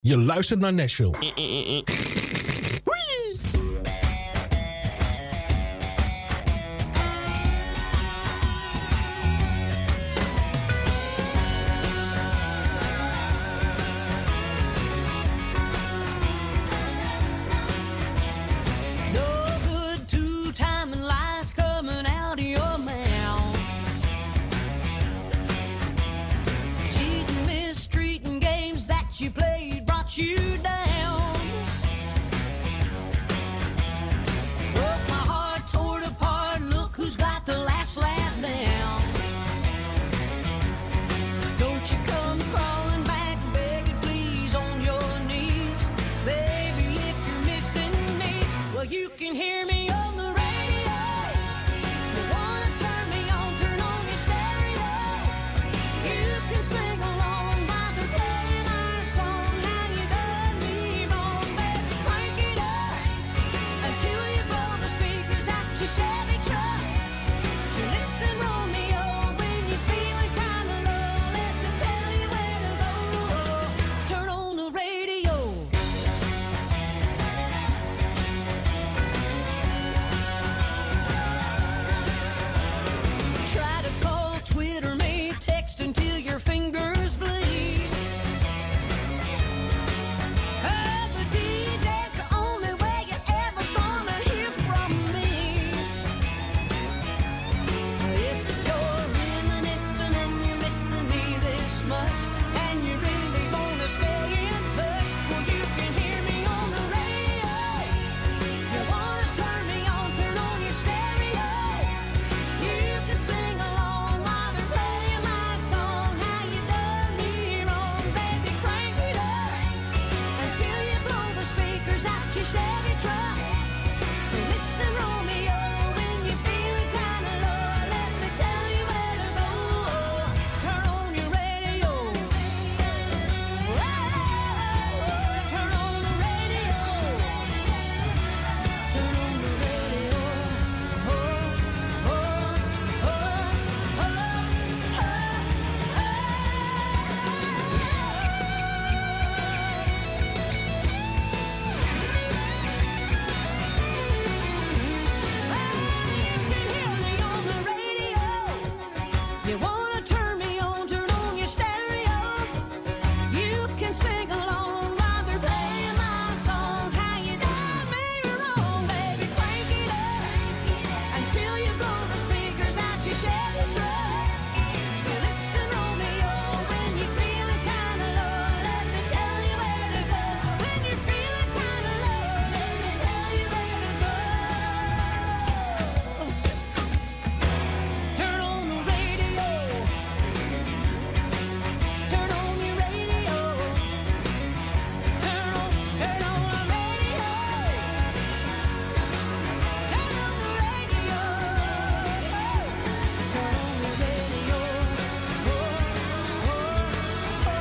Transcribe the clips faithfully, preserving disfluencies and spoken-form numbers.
Je luistert naar Nashville. You played brought you down. Broke my heart, tore it apart. Look who's got the last laugh now. Don't you come crawling back, begging please on your knees, baby. If you're missing me, well you can hear me on the radio. You wanna turn me on, turn on your stereo. You can sing along by the playing our song. How you done me wrong, baby? Crank it up until you blow the speakers out your Chevy truck. So listen, Romeo, when you're feeling kinda low, let me tell you where to go. Turn on the radio. Try to call, Twitter me, text until your fingers bleed. Oh, the D J's the only way you're ever gonna hear from me. If you're reminiscing and you're missing me this much, and you really wanna stay in touch, well you can hear me on the radio. You wanna turn me on, turn on your stereo. You can sing along while they're playing my song. How you done me wrong, baby? Crank it up until you blow the speakers out your Chevy truck. So listen, Romeo, when you feel kinda low, let me tell you where to go. Turn on your radio. Whoa, turn on the radio. Turn on the radio. Oh, oh, oh, oh, You can hear me on the radio. You wanna turn me on, turn on your stereo. You can sing along while they're playing my song. How you done me wrong, baby? Crank it up until you blow the speakers out your Chevy truck. So listen, Romeo, when you're feeling kinda low, let me tell you where to go. When you're feeling kinda low, let me tell you where to go. Turn on the radio. Turn on your radio. Turn on, turn on the radio. Turn on the radio. Turn on the radio. Oh, oh, oh,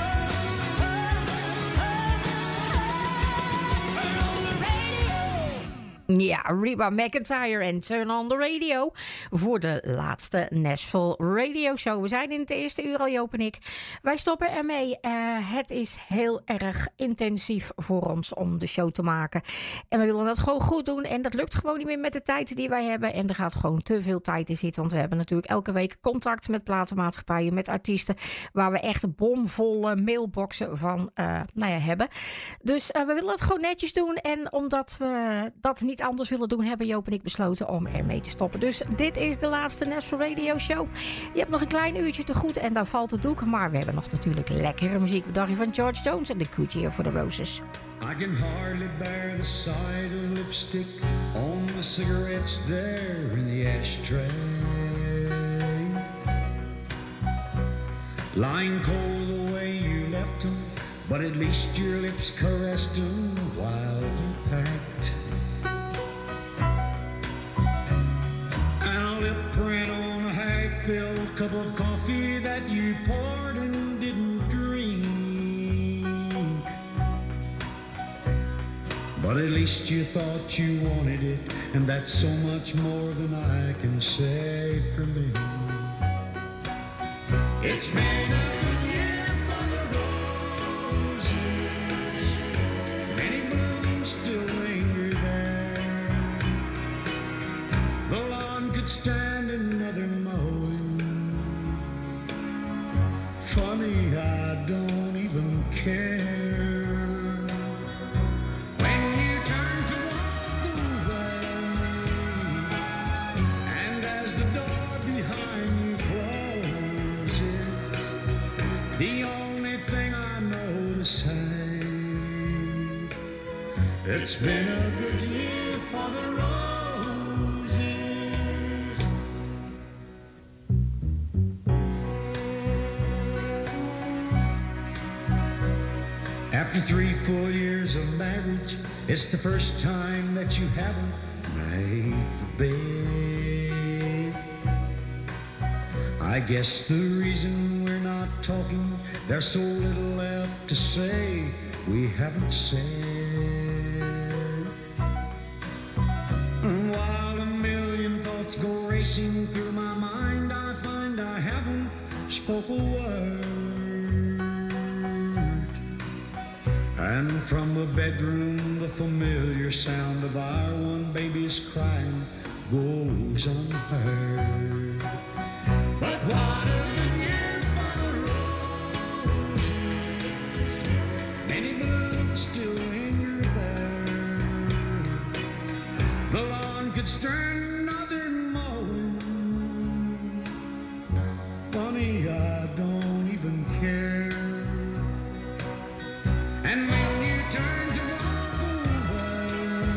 oh, oh. Turn on the radio. Ja, Reba McEntire en Turn on the Radio voor de laatste Nashville Radio Show. We zijn in het eerste uur al, Joop en ik. Wij stoppen ermee. Uh, het is heel erg intensief voor ons om de show te maken. En we willen dat gewoon goed doen. En dat lukt gewoon niet meer met de tijd die wij hebben. En er gaat gewoon te veel tijd in zitten. Want we hebben natuurlijk elke week contact met platenmaatschappijen, met artiesten, waar we echt bomvolle mailboxen van uh, nou ja, hebben. Dus uh, we willen het gewoon netjes doen. En omdat we dat niet anders willen doen, hebben Joop en ik besloten om ermee te stoppen. Dus dit is de laatste Nashville Radio Show. Je hebt nog een klein uurtje te goed en dan valt het doek. Maar we hebben nog natuurlijk lekkere muziek. Wat dacht je van George Jones en The Good Year for the Roses? I can hardly bear the sight of lipstick on the cigarettes there in the ashtray. Lying cold the way you left them, but at least your lips caressed them while you packed. And a lip print on a half-filled cup of coffee that you poured and didn't drink. But at least you thought you wanted it, and that's so much more than I can say for me. It's been a good year for the roses. stand another mowing. Funny, I don't even care. When you turn to walk away, and as the door behind you closes, the only thing I know to say, it's been a good year for the roses. After three full years of marriage, it's the first time that you haven't made the bed. I guess the reason we're not talking, there's so little left to say we haven't said. And while a million thoughts go racing through my mind, I find I haven't spoke a word. And from the bedroom, the familiar sound of our one baby's crying goes unheard. But what a good year for the roses. Many blooms still linger there. The lawn could stand another mowing. Funny, I don't even care. And when you turn to walk away,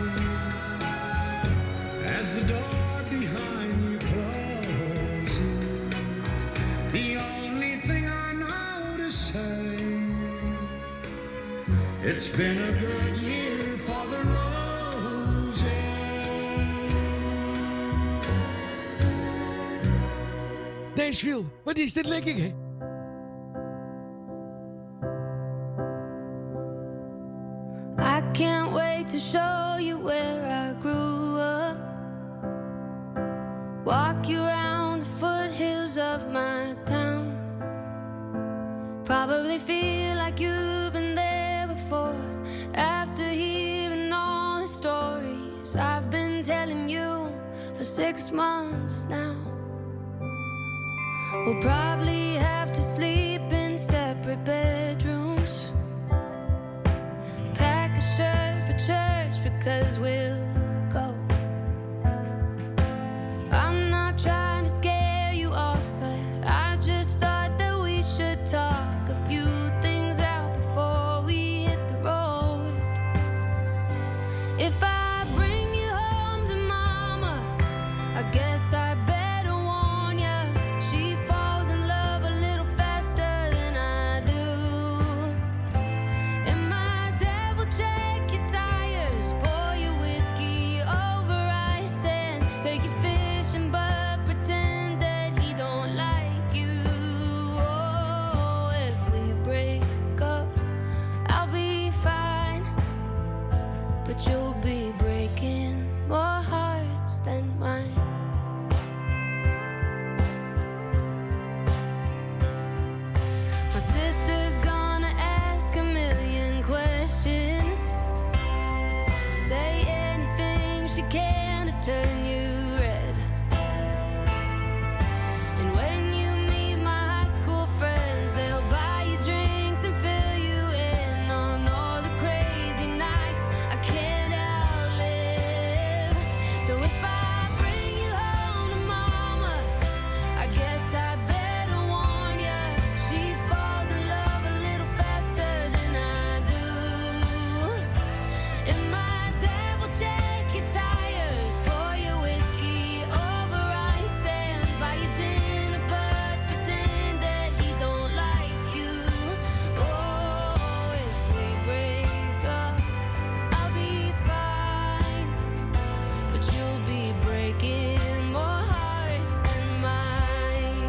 as the door behind you closes, the only thing I know to say, it's been a good year for the roses. Nashville, wat is dit lekker, hè? I can't wait to show you where I grew up. Walk you around the foothills of my town. Probably feel like you've been there before. After hearing all the stories I've been telling you for six months now. We'll probably have to sleep in separate bedrooms. Pack a shirt for church because we'll go. I'm not trying to scare you off, but I just thought that we should talk a few things out before we hit the road. If I bring you home to mama, I guess I better warn ya. She falls in love a little faster than I do. And my dad will check your tires, pour your whiskey over ice, and take you fishing, but pretend that he don't like you. Oh, if we break up, I'll be fine, but you'll be breaking more hearts than mine. My sister's gonna ask a million questions, say anything she can to turn you red. And when you meet my high school friends, they'll buy you drinks and fill you in on all the crazy nights I can't outlive. So if I bring you home to mama, I guess I better warn ya. She falls in love a little faster than I do. And my dad will check your tires, pour your whiskey over ice, and buy you dinner, but pretend that he don't like you. Oh, if we break up, I'll be fine, but you'll be breaking more hearts than mine.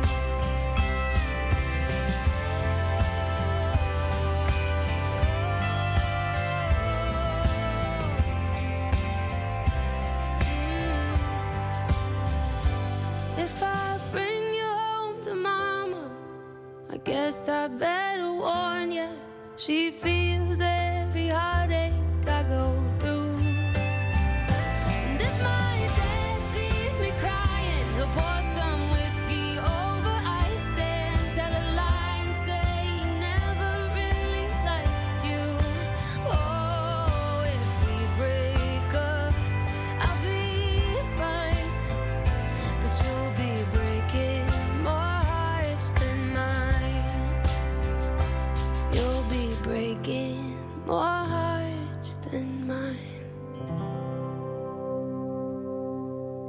If I bring you home to mama, I guess I better warn ya. She feels every heartache I go through. And if my dad sees me crying,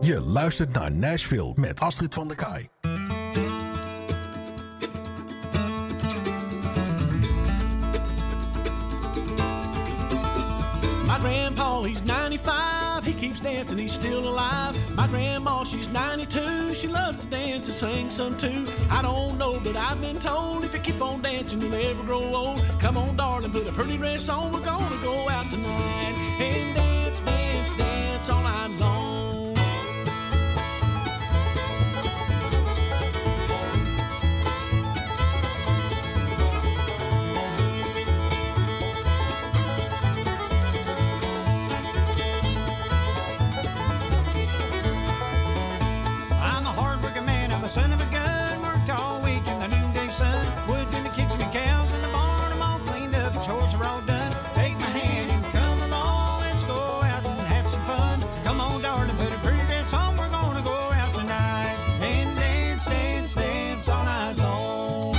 Je luistert naar Nashville met Astrid van der Kaai. My grandpa, he's ninety-five, he keeps dancing, he's still alive. My grandma, she's ninety-two, she loves to dance and sing some too. I don't know, but I've been told if you keep on dancing, you'll never grow old. Come on, darling, put a pretty dress on, we're gonna go out tonight and dance, dance, dance all night long. Son of a gun, worked all week in the noonday sun. Woods in the kitchen and cows in the barn, I'm all cleaned up, the chores are all done. Take my hand and come along, let's go out and have some fun. Come on, darling, put a pretty dress on, we're gonna go out tonight and dance, dance, dance all night long.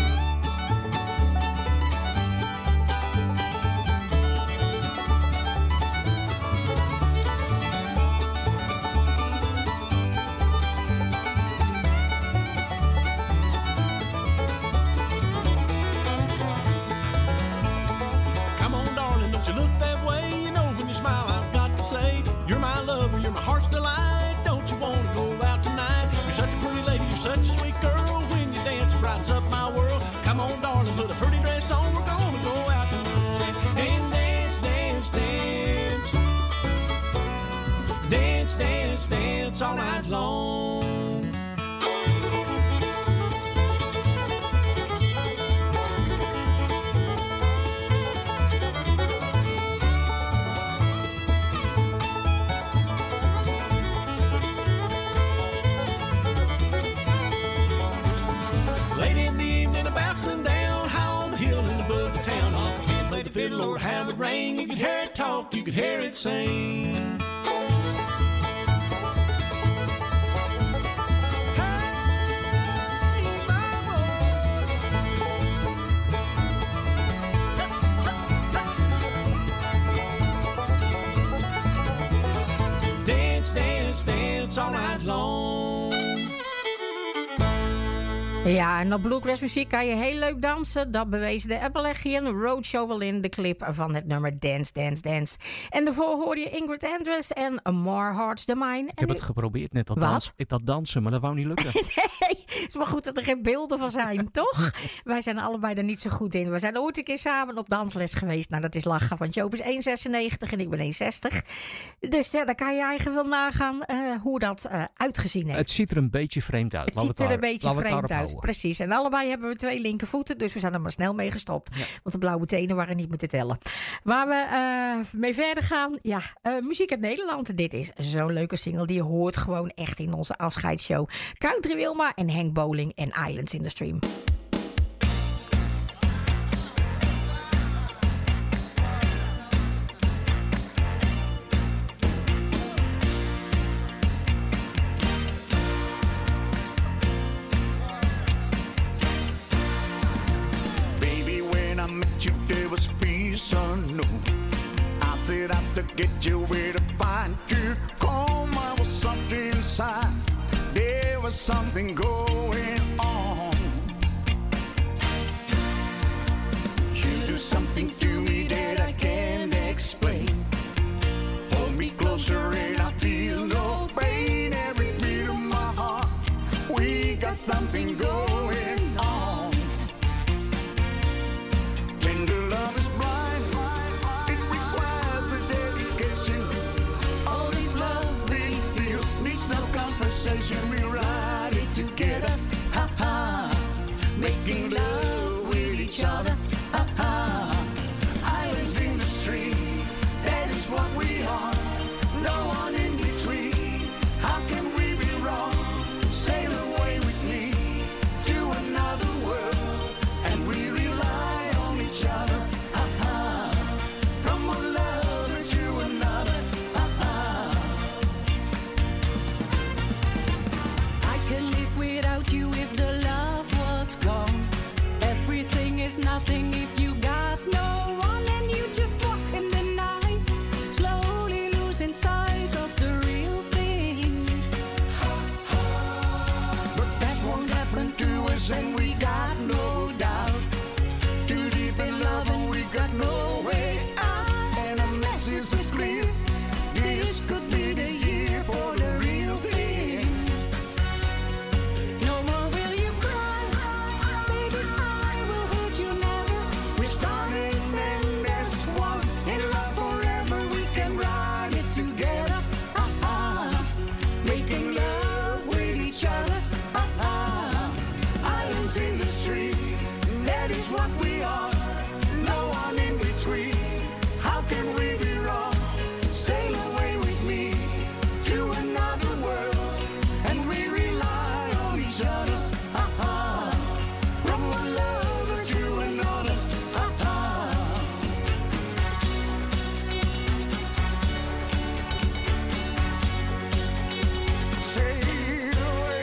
Heart's delight, don't you wanna go out tonight? You're such a pretty lady, you're such a sweet girl. When you dance, it brightens up my world. Come on, darling, put a pretty dress on. We're gonna go out tonight and dance, dance, dance. Dance, dance, dance all night long. Lord, how it rang, you could hear it talk, you could hear it sing. Dance, dance, dance all night long. Ja, en op bluegrass muziek kan je heel leuk dansen. Dat bewezen de Appalachian Roadshow wel in de clip van het nummer Dance, Dance, Dance. En daarvoor hoorde je Ingrid Andress en More Hearts Than Mine. Ik heb nu... het geprobeerd net, dat, Wat? dans, ik dat dansen, maar dat wou niet lukken. Nee, het is maar goed dat er geen beelden van zijn, toch? Wij zijn allebei er niet zo goed in. We zijn ooit een keer samen op dansles geweest. Nou, dat is lachen, want Joop is één komma zesennegentig en ik ben één komma zestig. Dus ja, dan kan je eigenlijk wel nagaan uh, hoe dat uh, uitgezien heeft. Het ziet er een beetje vreemd uit. Het ziet er een beetje vreemd uit, houden. precies. En allebei hebben we twee linkervoeten, dus we zijn er maar snel mee gestopt. Ja. Want de blauwe tenen waren niet meer te tellen. Waar we uh, mee verder gaan, ja, uh, muziek uit Nederland. Dit is zo'n leuke single, die hoort gewoon echt in onze afscheidsshow. Country Wilma en Henk Bowling en Islands in the Stream. There was peace unknown. I set out to get you where to find you. Come, I was something inside. There was something going on. You do something to me that I can't explain. Hold me closer and I feel no pain. Every beat of my heart, we got something going on. We ride it together, ha ha, making love with each other, ha ha. Islands in the stream, that is what we are. No one in between. How can we be wrong? Sail away with me to another world, and we rely on each other, ha ha. From one lover to another, ha ha. I can live without you if the love was gone. How can we be wrong? Sail away with me to another world, and we rely on each other. Uh-uh. From one lover to another. Uh-uh. Sail away.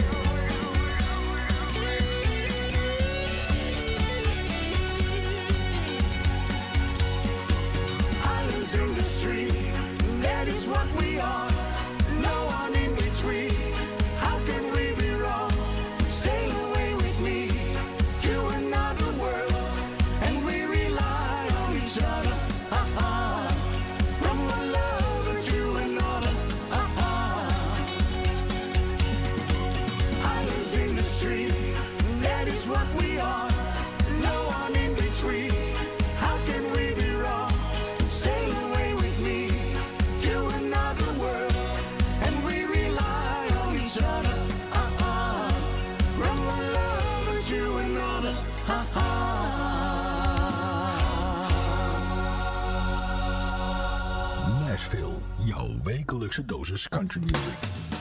Islands in the street, that is what we are. No one in between. How can we be wrong? Sail away with me to another world, and we rely on each other. Uh-uh. From one lover to another. Uh-uh. Islands in the street, that is what we are. No one in between. How can we be wrong? Sail away with me to another world, and we rely on each other. Uh-uh. From one lover to another. Uh-uh. Nashville, jouw wekelijkse dosis country music.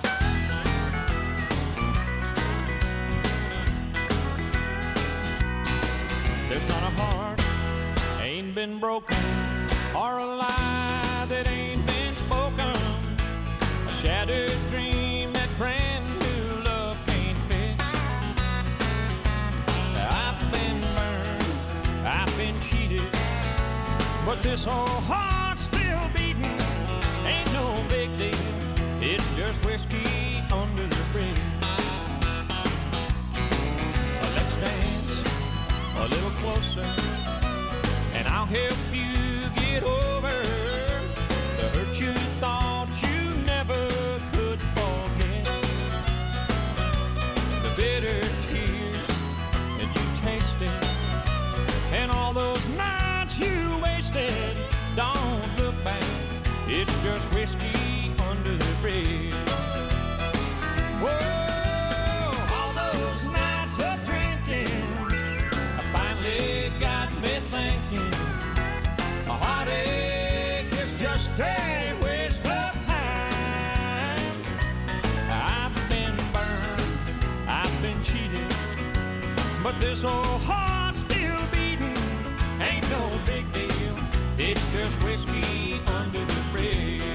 There's not a heart ain't been broken, or a lie that ain't been spoken, a shattered dream that brand new love can't fix. I've been burned, I've been cheated, but this old heart's still beating. Ain't no big deal, it's just whiskey under the bridge. Let's dance a little closer, and I'll help you get over the hurt you thought you never could forget, the bitter tears that you tasted, and all those nights you wasted. Don't look back, it's just whiskey under the bridge. Whoa, all those nights of drinking finally got me thinking, a heartache is just a waste of time. I've been burned, I've been cheated, but this old heart's still beating. Ain't no big deal, it's just whiskey under the bridge.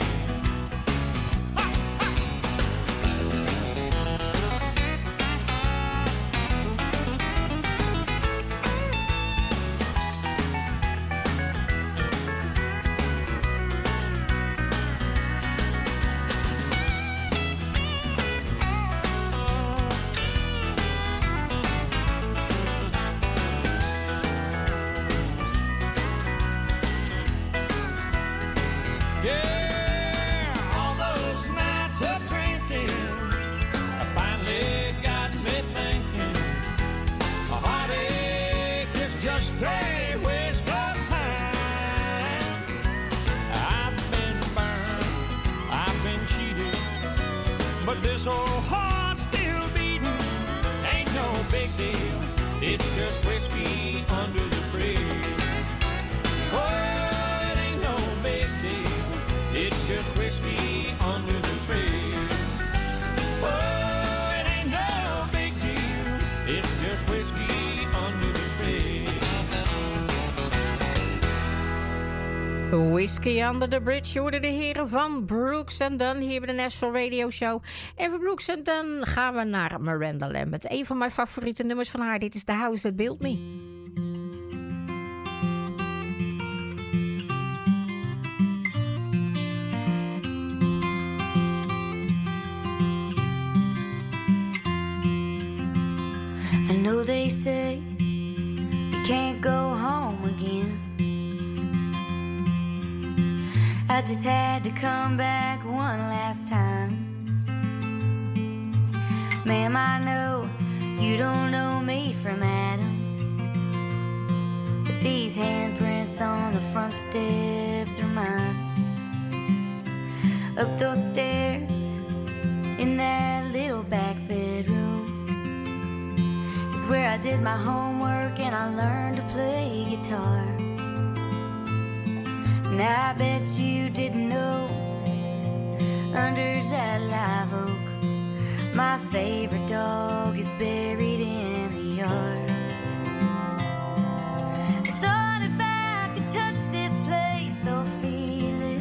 Stay waste of time. I've been burned, I've been cheated, but this old heart's still beating. Ain't no big deal, it's just whiskey under the bridge. Oh, it ain't no big deal, it's just whiskey under the bridge. Oh, it ain't no big deal, it's just whiskey under the bridge. Whiskey Under the Bridge, je hoorde de heren van Brooks and Dunn hier bij de Nashville Radio Show. En van Brooks and Dunn gaan we naar Miranda Lambert. Een van mijn favoriete nummers van haar. Dit is The House That Built Me. I know they say you can't go home again. I just had to come back one last time. Ma'am, I know you don't know me from Adam, but these handprints on the front steps are mine. Up those stairs in that little back bedroom is where I did my homework and I learned to play guitar. And I bet you didn't know, under that live oak, my favorite dog is buried in the yard. I thought if I could touch this place or feel it,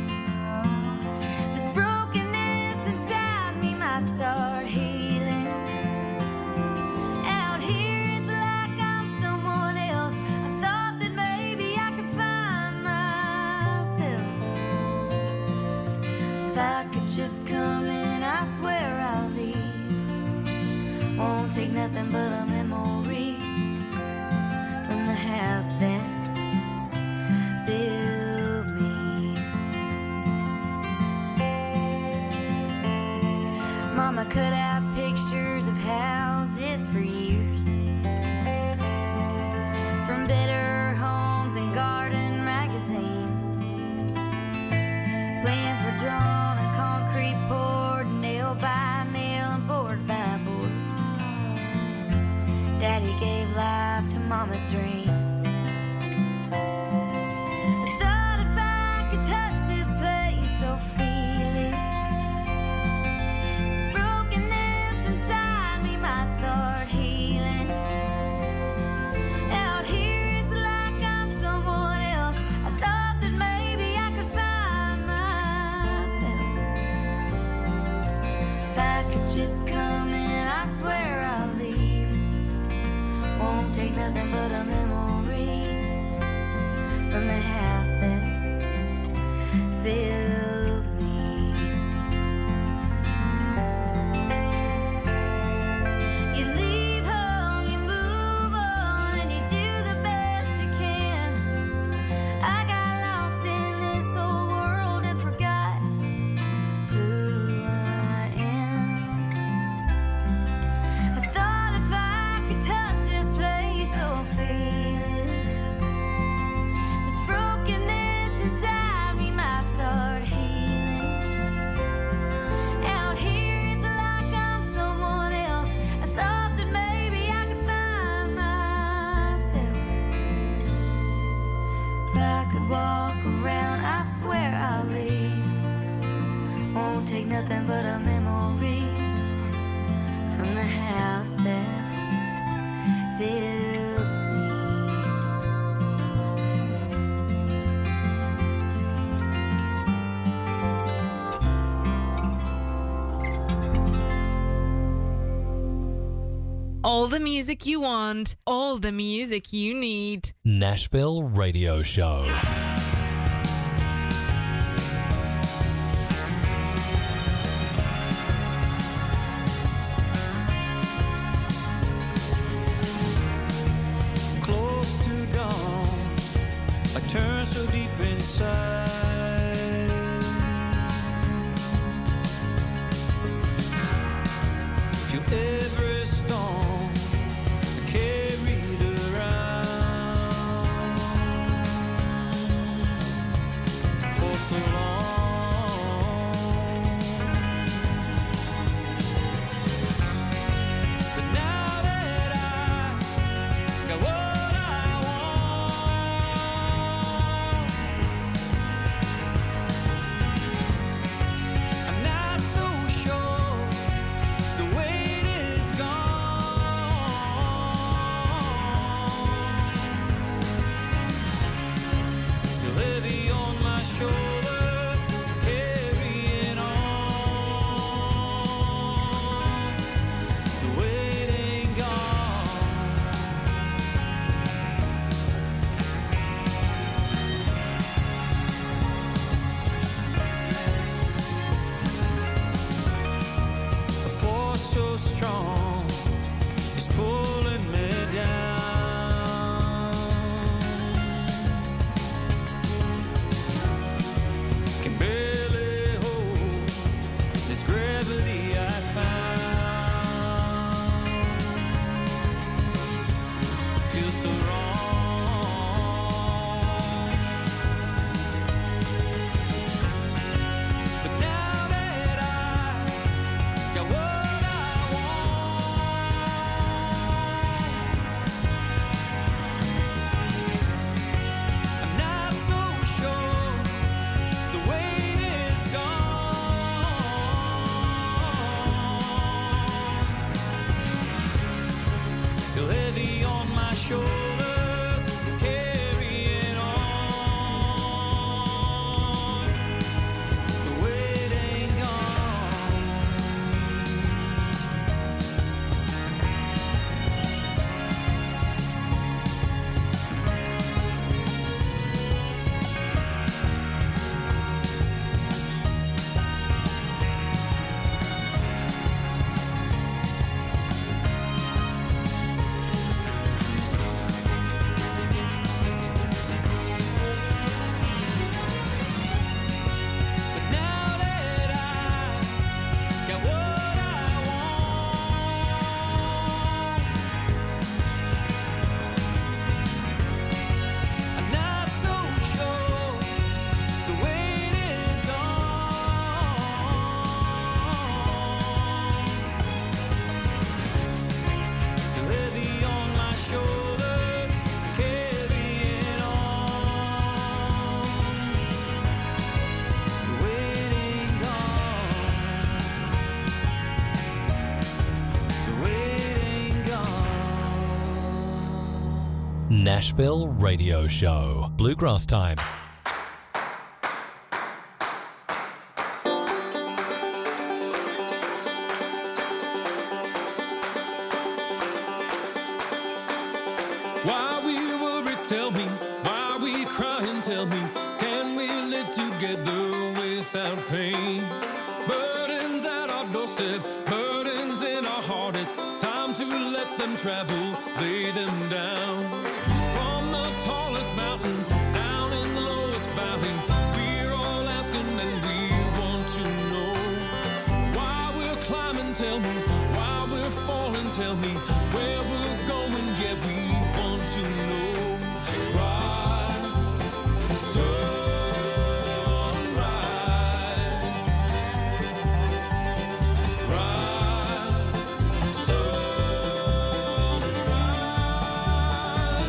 this brokenness inside me might start healing. Out here it's like I'm someone else. I thought that maybe I could find myself. If I could just come in, I swear I'll leave. Won't take nothing but a memory from the house that built me. Mama cut out pictures of houses for years, from Better Homes and Garden magazine. Plans were drawn and concrete poured, nail by nail and board by board. Daddy gave life to Mama's dream. I thought if I could touch this place or feel it, this brokenness inside me might start healing. Out here it's like I'm someone else. I thought that maybe I could find myself. If I could just come in, I swear I'll leave. Won't take nothing but a memory from the house that built me. You leave home, you move on, and you do the best you can. I got lost in this old world and forgot who I am. I thought if I could touch this place or feel it, this brokenness inside me might start healing. Out here it's like I'm someone else. I thought that maybe I could find myself. If I could walk around, I swear I'll leave. Won't take nothing but a memory from the house that built me. All the music you want, all the music you need. Nashville Radio Show. Close to dawn, I turn so deep inside. Feel every storm carried around for so long. But now that I got what I want, I'm not so sure the weight is gone. Still heavy on my shoulder, carrying on. The weight ain't gone. A force so strong is pulling me down. Can barely hold this gravity I found. Feels so wrong. But now that I got what I want, Nashville Radio Show. Bluegrass time. Why we worry, tell me. Why we cry and tell me. Can we live together without pain? Burdens at our doorstep, burdens in our heart. It's time to let them travel, lay them down. From the tallest mountain, down in the lowest valley, we're all asking and we want to know. Why we're climbing, tell me. Why we're falling, tell me. Where we're going, yeah, we want to know. Rise, sunrise. Rise, sunrise,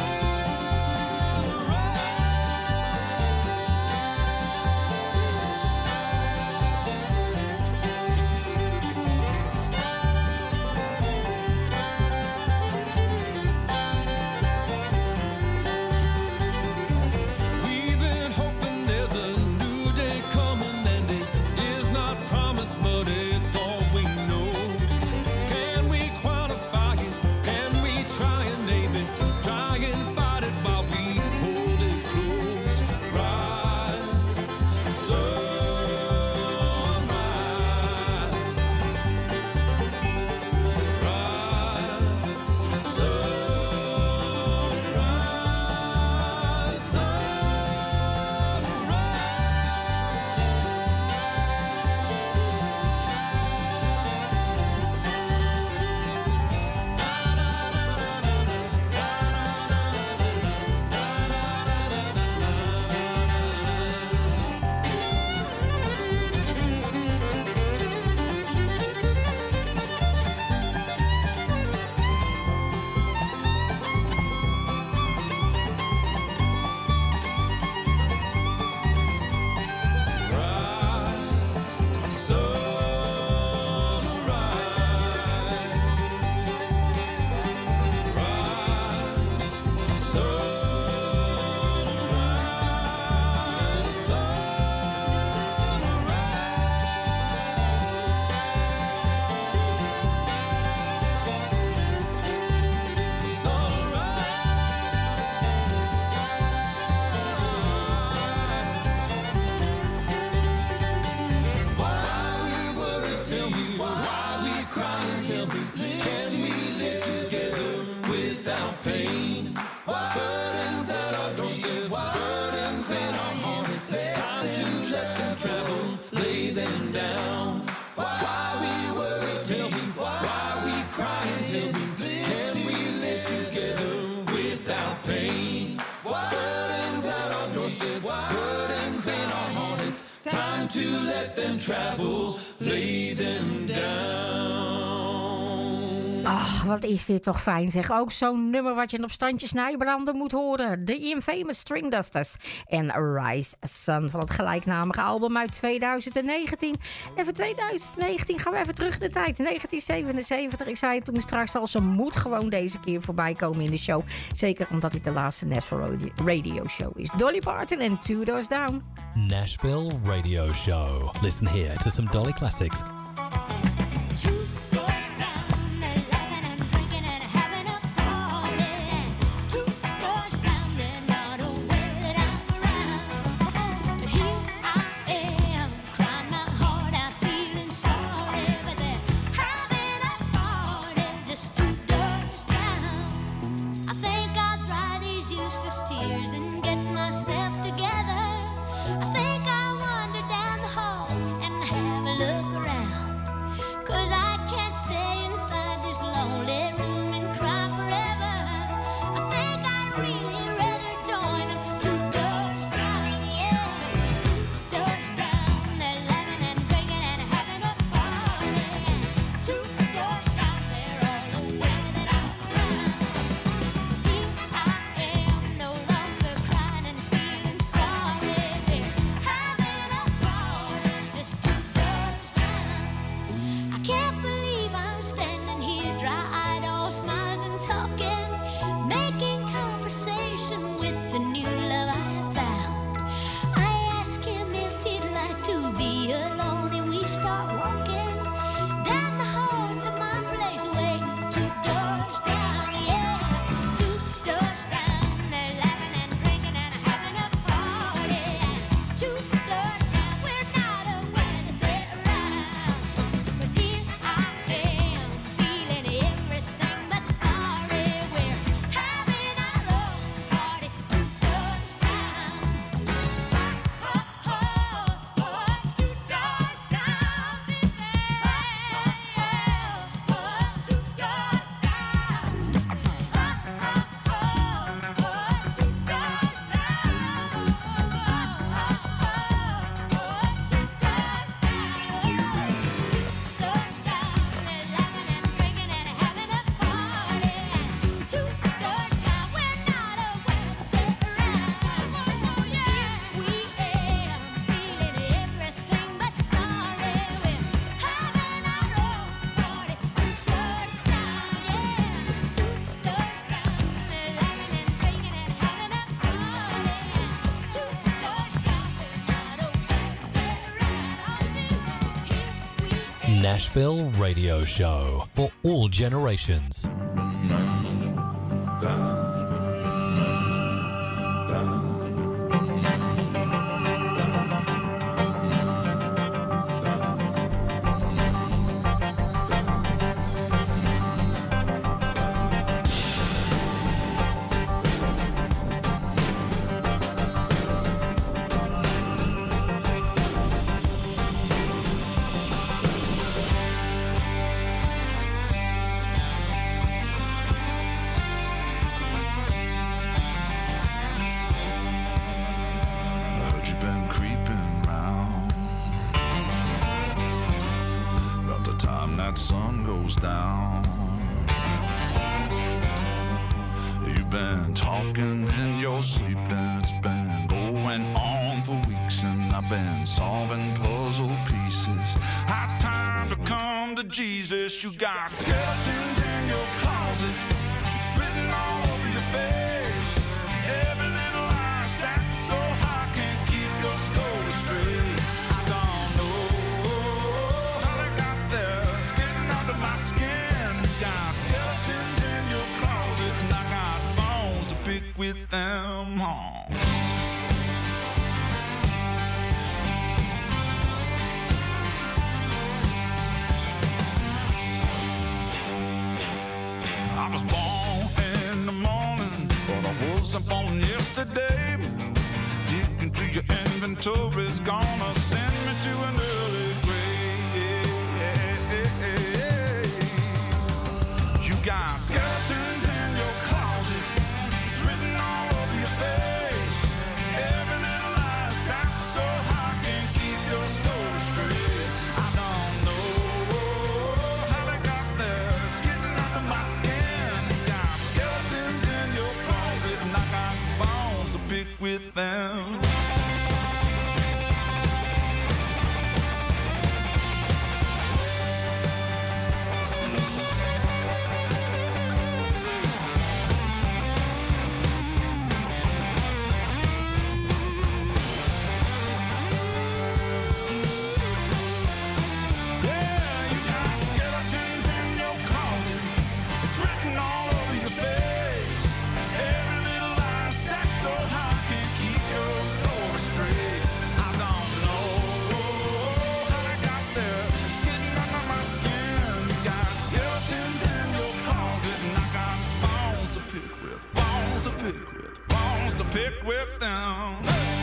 We've been hoping there's a new day coming, and it is not promised, but it's all we know. Can we quantify it? Can we try and name it? Try and fight it while we hold it close. Rise, sunrise. Rise, sunrise, pain. Burdens at our doorstep, burdens in our heart. It's time to let them travel, lay them down. Why we worry, tell me. Why we cry and tell me. Can we live together without pain? Burdens at our doorstep, burdens in our heart. It's time to let them travel, lay them down. Ach, wat is dit toch fijn zeg. Ook zo'n nummer wat je op standjes naaibranden moet horen. The Infamous String Dusters en Rise Sun van het gelijknamige album uit twintig negentien. En voor twintig negentien gaan we even terug in de tijd. negentien zevenenzeventig, ik zei het toen straks al, ze moet gewoon deze keer voorbij komen in de show. Zeker omdat dit de laatste Nashville Radio Show is. Dolly Parton en Two Doors Down. Nashville Radio Show. Listen here to some Dolly classics. Tears and get myself together. I think I wander down the hall and have a look around. Nashville Radio Show for all generations. You got skeletons in your closet. It's written all over your face. Every little lie stacked so high can't keep your story straight. I don't know how they got there. It's getting under my skin. You got skeletons in your closet, and I got bones to pick with them. Oh. I was born in the morning, but I wasn't born yesterday. Dig into your inventory's gonna send me to an early grave. You got skeletons in your closet. It's written all over your face. Every little lie stacked so high can't keep your story straight. I don't know how they got there. It's getting under my skin. With them. Pick with them.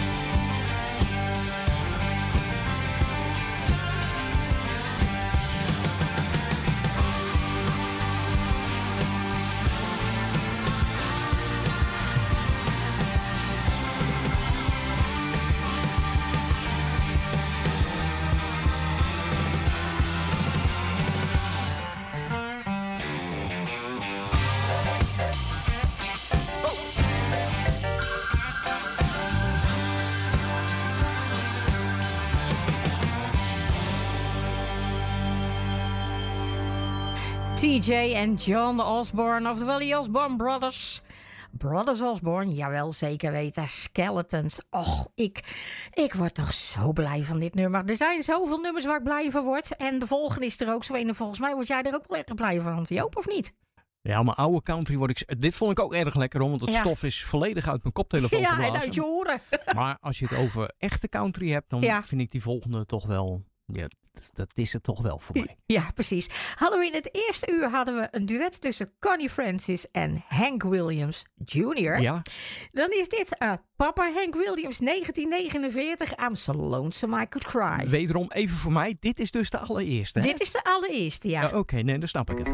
T J en John Osborne, oftewel de Osborne Brothers. Brothers Osborne, jawel, zeker weten. Skeletons. Och, ik, ik word toch zo blij van dit nummer. Er zijn zoveel nummers waar ik blij van word. En de volgende is er ook zo een. En volgens mij word jij er ook wel erg blij van, Joop, of niet? Ja, mijn oude country word ik... Dit vond ik ook erg lekker, hoor, want het ja. stof is volledig uit mijn koptelefoon ja, geblazen. en uit je oren. Maar als je het over echte country hebt, dan ja. vind ik die volgende toch wel... Ja, dat is het toch wel voor mij. Ja, precies. Hadden we in het eerste uur hadden we een duet tussen Connie Francis en Hank Williams junior Ja. Dan is dit uh, Papa Hank Williams negentien negenenveertig. I'm so lonesome I could cry. Wederom even voor mij. Dit is dus de allereerste, hè? Dit is de allereerste, ja. Uh, Oké, okay, nee, dan snap ik het.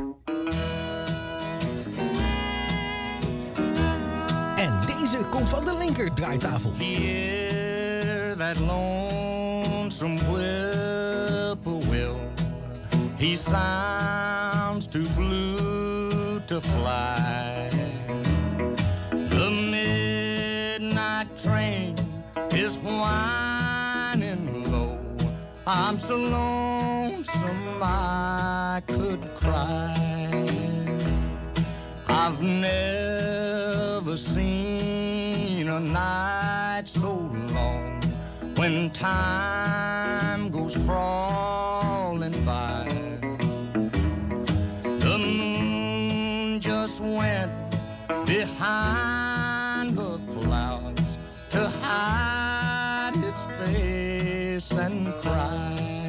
En deze komt van de linker draaitafel. Hear that lonesome whippoorwill. He sounds too blue to fly. The midnight train is whining low. I'm so lonesome I could cry. I've never seen a night so long when time goes crawling sailing by. The moon just went behind the clouds to hide its face and cry.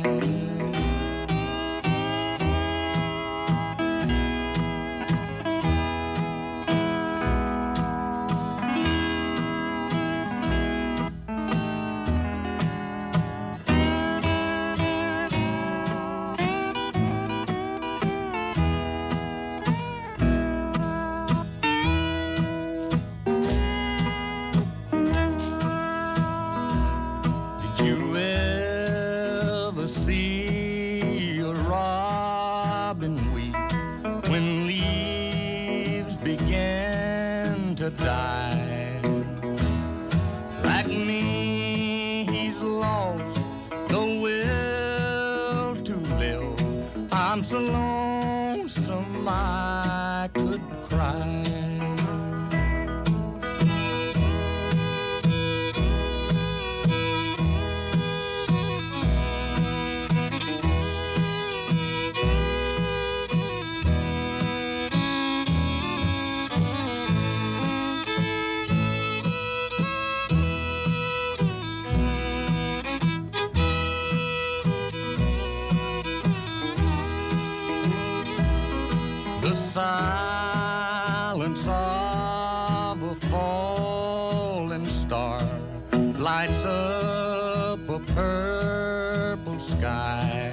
See a robin weep when leaves begin to die. Like me, he's lost the will to live. I'm so lonesome I could cry. The silence of a falling star lights up a purple sky.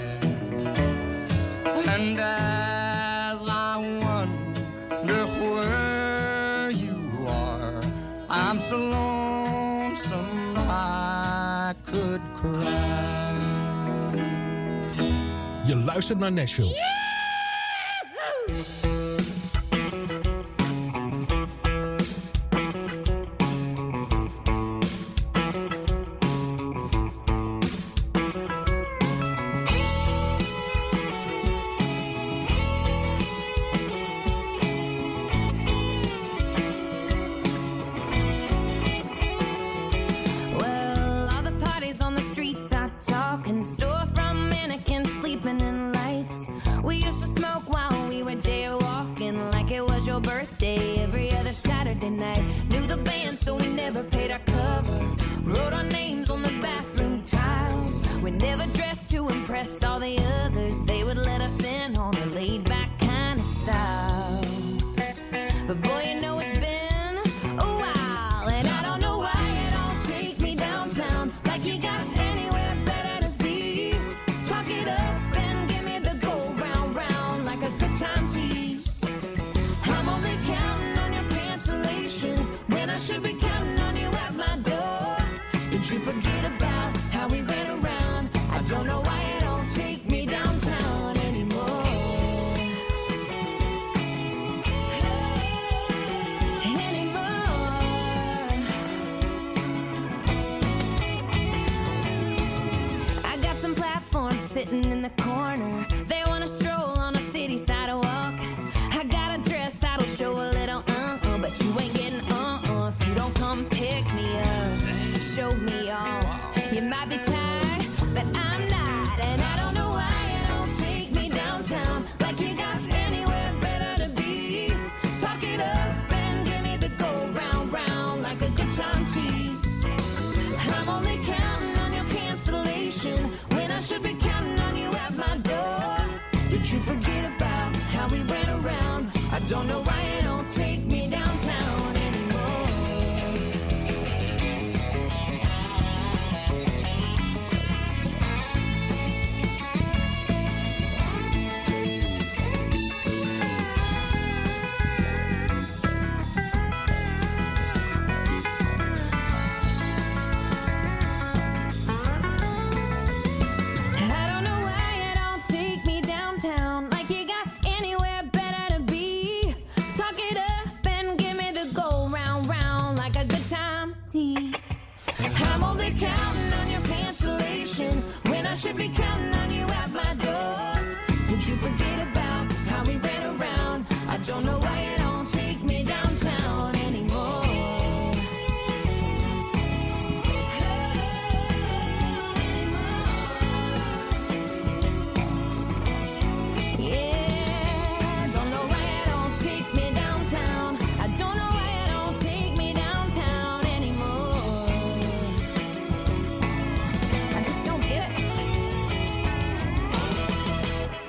And as I wonder where you are, I'm so lonesome I could cry. Je luistert naar Nashville. Well, all the parties on the streets are talking, storefront mannequins sleeping in lights. We used to smoke while we were jaywalking, like it was your birthday every other Saturday night. Knew the band, so we never paid our cover. Wrote our names on the bathroom tiles. We never dressed to impress all the others. They would let us in on a laid-back kind of style. But boy, you know it's been a while, and I don't know why you don't take me downtown, like you got anywhere better to be. Talk it up and give me the go round round like a good time tease. I'm only counting on your cancellation when I should be counting on you at my door. Did you forget about how we ran around? I don't know why you don't take me downtown anymore. Sitting in the corner, they wanna stroll on a city sidewalk. I got a dress that'll show a little uh-uh, but you ain't getting uh-uh if you don't come pick me up, show me off. You might be tired, but I'm not, and I don't know why you don't take me downtown, like you got anywhere better to be. Talk it up and give me the go round round like a good time tease. I'm only counting on your cancellation when I should be counting on you at my door. Did you forget about how we ran around? I don't know why you don't take me downtown anymore. I don't know why you don't take me downtown, like you got anywhere better to be. Talk it up and give me the go round round like a good time tease. I'm only counting on your cancellation when I should be counting on you at my door. Did you forget about how we ran around? I don't know why you don't take me downtown anymore.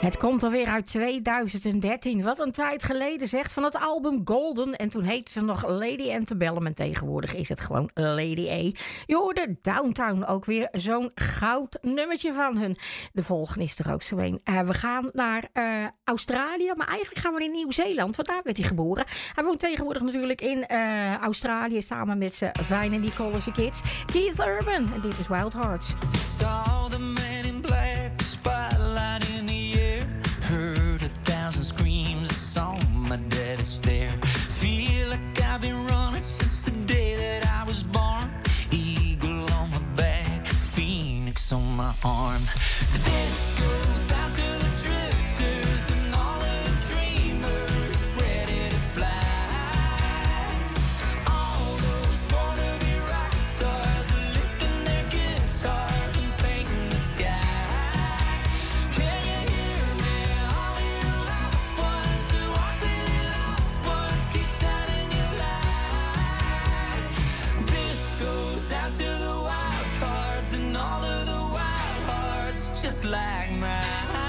Het komt alweer uit tweeduizend dertien. Wat een tijd geleden zegt, van het album Golden. En toen heette ze nog Lady Antebellum. En tegenwoordig is het gewoon Lady A. Je hoorde Downtown, ook weer zo'n goud nummertje van hun. De volgende is er ook zo een. Uh, we gaan naar uh, Australië, maar eigenlijk gaan we naar Nieuw-Zeeland. Want daar werd hij geboren. Hij woont tegenwoordig natuurlijk in uh, Australië samen met zijn fijne Nicole Kids. Keith Urban. En dit is Wild Hearts. Saw the man in black, spotlight in the air. Heard a thousand screams, saw my daddy stare. Feel like I've been running since the day that I was born. Eagle on my back, phoenix on my arm. This goes out to the drifters and all of the dreamers ready to fly. All those born to be rock stars lifting their guitars and painting the sky. Can you hear me? All you lost ones who are really lost ones, keep shining your light. This goes out to the wild cards and all of the wild hearts just like mine.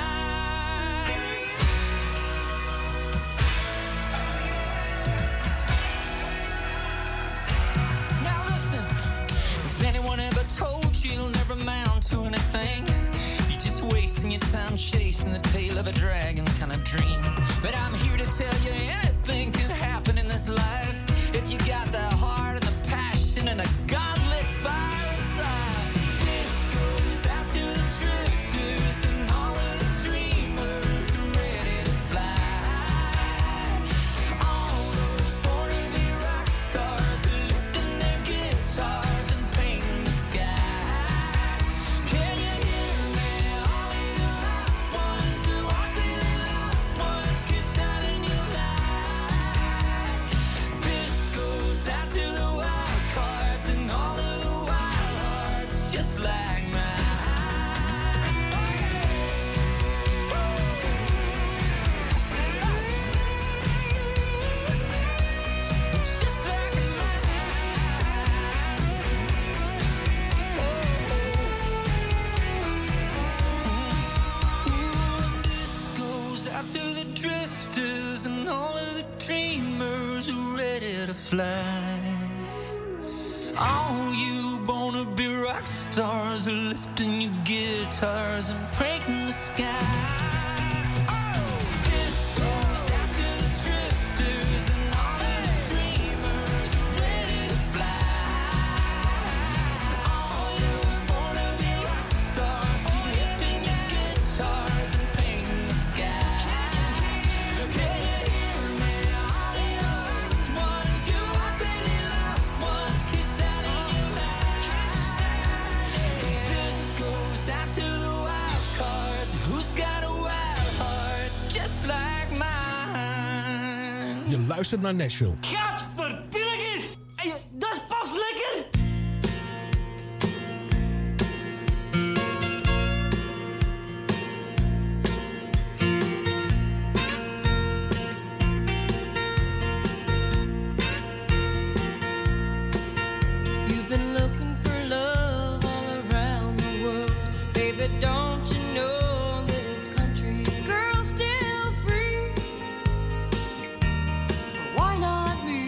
Now listen, if anyone ever told you you'll never amount to anything, you're just wasting your time chasing the tail of a dragon kind of dream. But I'm here to tell you anything can happen in this life if you got the heart and the passion and a godlit fire inside. This goes out to the drifters and all of the dreamers ready to fly. All those born to be rock stars lifting their guitars and painting the sky. Can you hear me? All you lost ones who are really lost ones, keep shining your light. This goes out to the wild cards and all of the wild hearts just like mine. Just like this goes out to the drifters and all of the dreamers who ready to fly. All you wanna be rock stars are lifting your guitars and painting the sky. This goes out to the drifters and all of the dreamers ready to fly. All those born to be rock stars keep lifting your guitars and painting the sky. Can you hear me? All you lost ones, you are really lost ones, keep shining your light. This goes out to the wild cards. Who's got a wild heart just like mine? Je luistert naar Nashville. Gadverpilligis! Dat is pas lekker! You've been looking for love all around the world. Baby, don't you know this country girl's still free? Why not me?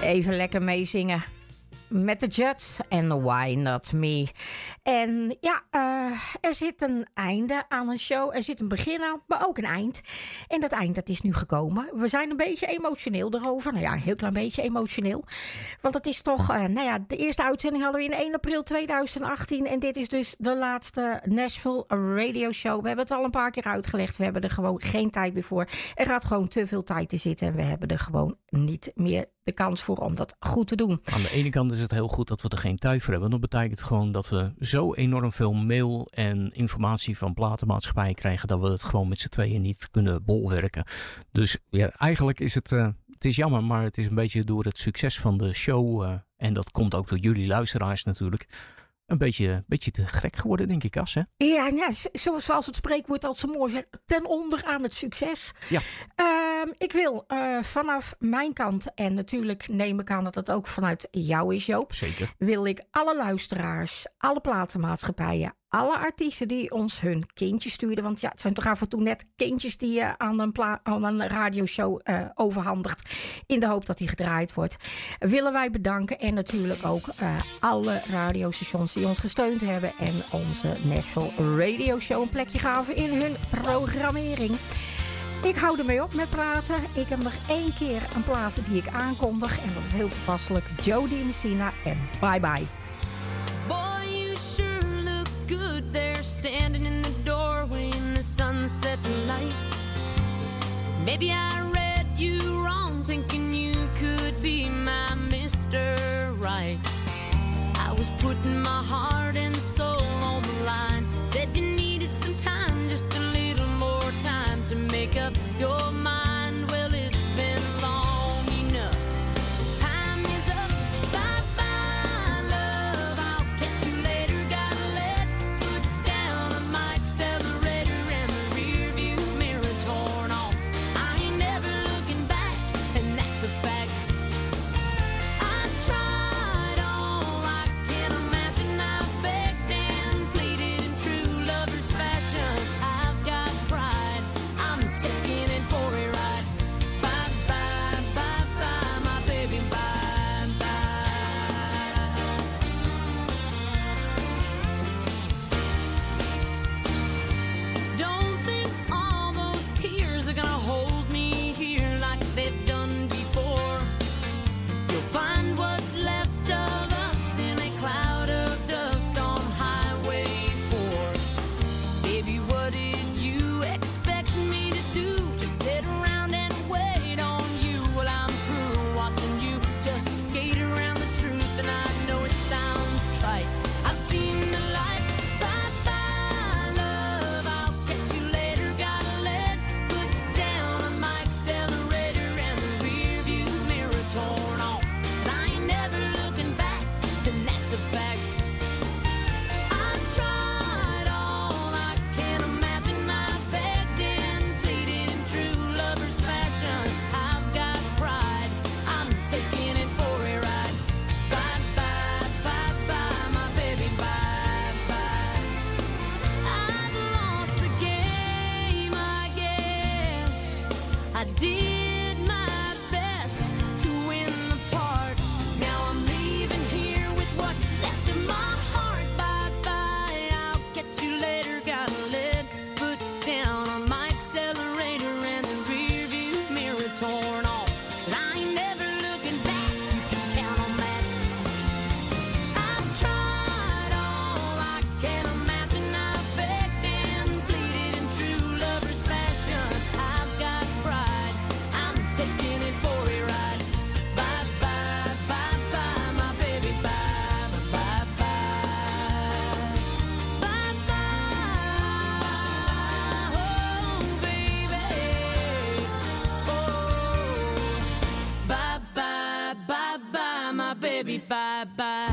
Even lekker meezingen met de Judds en Why Not Me. En ja, uh, er zit een einde aan een show. Er zit een begin aan, maar ook een eind. En dat eind, dat is nu gekomen. We zijn een beetje emotioneel erover. Nou ja, een heel klein beetje emotioneel. Want het is toch, uh, nou ja, de eerste uitzending hadden we in één april tweeduizend achttien. En dit is dus de laatste Nashville Radio Show. We hebben het al een paar keer uitgelegd. We hebben er gewoon geen tijd meer voor. Er gaat gewoon te veel tijd in zitten. En we hebben er gewoon niet meer de kans voor om dat goed te doen. Aan de ene kant is het heel goed dat we er geen tijd voor hebben. Dat betekent gewoon dat we zo enorm veel mail en informatie van platenmaatschappijen krijgen dat we het gewoon met z'n tweeën niet kunnen bolwerken. Dus ja, eigenlijk is het, uh, het is jammer, maar het is een beetje door het succes van de show, uh, en dat komt ook door jullie luisteraars natuurlijk, een beetje, beetje te gek geworden, denk ik, As, hè? Ja, ja, zoals het spreekwoord al zo mooi zegt, ten onder aan het succes. Ja. Uh, ik wil uh, vanaf mijn kant, en natuurlijk neem ik aan dat het ook vanuit jou is, Joop. Zeker. Wil ik alle luisteraars, alle platenmaatschappijen, alle artiesten die ons hun kindjes stuurden. Want ja, het zijn toch af en toe net kindjes die je aan een, pla- aan een radioshow uh, overhandigt. In de hoop dat die gedraaid wordt. Willen wij bedanken. En natuurlijk ook uh, alle radiostations die ons gesteund hebben. En onze Nashville Radio Show een plekje gaven in hun programmering. Ik hou ermee op met praten. Ik heb nog één keer een plaat die ik aankondig. En dat is heel toepasselijk. Jody Messina en Bye Bye. Boy, you sure look good there, standing in the doorway in the sunset light. Maybe I read you wrong, thinking you could be my Mister Right. I was putting my heart and soul on the line. Said you needed some time, just a little more time to make up your mind. Well, it's been long enough. Time is up. Bye bye, love. I'll catch you later. Gotta let foot down on my accelerator and the rear view mirror torn off. I ain't never looking back, and that's a fact. I tried all I can imagine. I begged and pleaded in true lover's fashion. I've got pride. I'm taking it for a ride. Bye bye, bye bye, my baby, bye bye. Don't think all those tears are gonna hold me here like they've done before. You'll find what's left of us in a cloud of dust on Highway four. Baby, what did you expect me to do? Just sit around and wait on you while I'm through watching you just skate around the truth. And I know it sounds trite. I've seen the light. Bye bye, love. I'll catch you later. Gotta let foot down on my accelerator and the rear view mirror torn off. 'Cause I ain't never looking back, and that's a fact. I've tried all I can imagine. I begged and pleaded in true lover's fashion. I've got pride. I'm taking it for a ride. Bye bye, bye bye, my baby, bye bye. I've lost the game, I guess. I did my best to win the part. Now I'm leaving here with what's left of my heart. Bye bye, I'll catch you later. Gotta let foot down on my accelerator and the rear view mirror torn off. 'Cause I ain't never looking back, you can count on that. I've tried all I can imagine. I've begged and pleaded in true lover's fashion. I've got pride. I'm taking it for a ride. Bye bye, bye bye, my baby, bye bye, bye. Bye bye, oh baby, oh. Bye bye, bye bye, my baby, bye bye.